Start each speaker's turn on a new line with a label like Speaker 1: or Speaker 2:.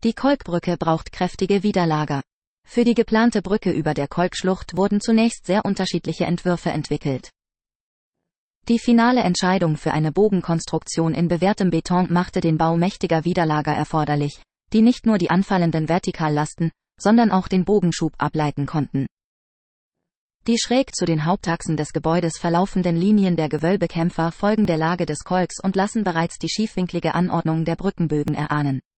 Speaker 1: Die Kolkbrücke braucht kräftige Widerlager. Für die geplante Brücke über der Kolkschlucht wurden zunächst sehr unterschiedliche Entwürfe entwickelt. Die finale Entscheidung für eine Bogenkonstruktion in bewährtem Beton machte den Bau mächtiger Widerlager erforderlich, die nicht nur die anfallenden Vertikallasten, sondern auch den Bogenschub ableiten konnten. Die schräg zu den Hauptachsen des Gebäudes verlaufenden Linien der Gewölbekämpfer folgen der Lage des Kolks und lassen bereits die schiefwinklige Anordnung der Brückenbögen erahnen.